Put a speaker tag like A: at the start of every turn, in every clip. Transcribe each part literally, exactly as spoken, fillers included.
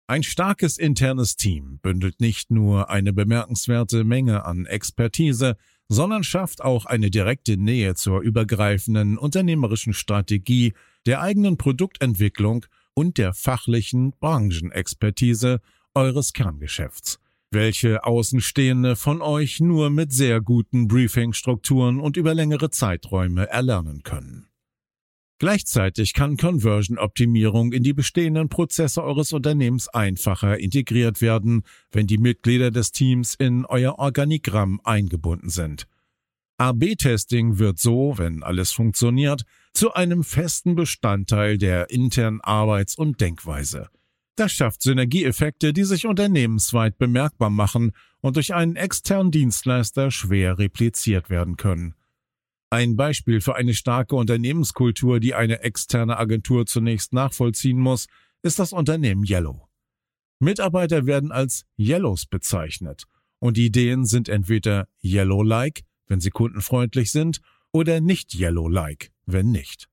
A: Ein starkes internes Team bündelt nicht nur eine bemerkenswerte Menge an Expertise, sondern schafft auch eine direkte Nähe zur übergreifenden unternehmerischen Strategie, der eigenen Produktentwicklung und der fachlichen Branchenexpertise eures Kerngeschäfts, welche Außenstehende von euch nur mit sehr guten Briefingstrukturen und über längere Zeiträume erlernen können. Gleichzeitig kann Conversion-Optimierung in die bestehenden Prozesse eures Unternehmens einfacher integriert werden, wenn die Mitglieder des Teams in euer Organigramm eingebunden sind. A B Testing wird so, wenn alles funktioniert, zu einem festen Bestandteil der internen Arbeits- und Denkweise. Das schafft Synergieeffekte, die sich unternehmensweit bemerkbar machen und durch einen externen Dienstleister schwer repliziert werden können. Ein Beispiel für eine starke Unternehmenskultur, die eine externe Agentur zunächst nachvollziehen muss, ist das Unternehmen Yellow. Mitarbeiter werden als Yellows bezeichnet und die Ideen sind entweder Yellow-like, wenn sie kundenfreundlich sind, oder nicht Yellow-like, wenn nicht.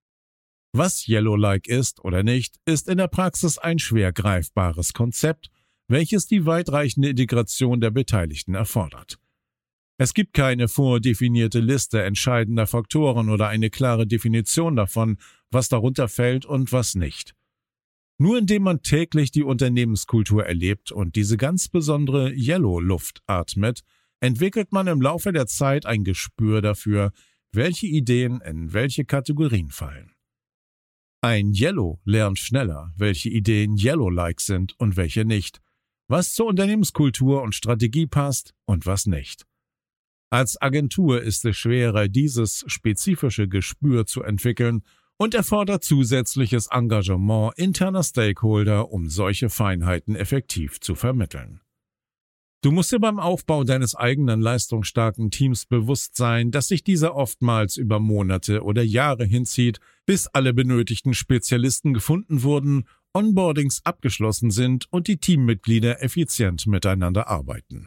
A: Was Yellow-like ist oder nicht, ist in der Praxis ein schwer greifbares Konzept, welches die weitreichende Integration der Beteiligten erfordert. Es gibt keine vordefinierte Liste entscheidender Faktoren oder eine klare Definition davon, was darunter fällt und was nicht. Nur indem man täglich die Unternehmenskultur erlebt und diese ganz besondere Yellow-Luft atmet, entwickelt man im Laufe der Zeit ein Gespür dafür, welche Ideen in welche Kategorien fallen. Ein Yellow lernt schneller, welche Ideen Yellow-like sind und welche nicht, was zur Unternehmenskultur und Strategie passt und was nicht. Als Agentur ist es schwerer, dieses spezifische Gespür zu entwickeln und erfordert zusätzliches Engagement interner Stakeholder, um solche Feinheiten effektiv zu vermitteln. Du musst dir beim Aufbau deines eigenen leistungsstarken Teams bewusst sein, dass sich dieser oftmals über Monate oder Jahre hinzieht, bis alle benötigten Spezialisten gefunden wurden, Onboardings abgeschlossen sind und die Teammitglieder effizient miteinander arbeiten.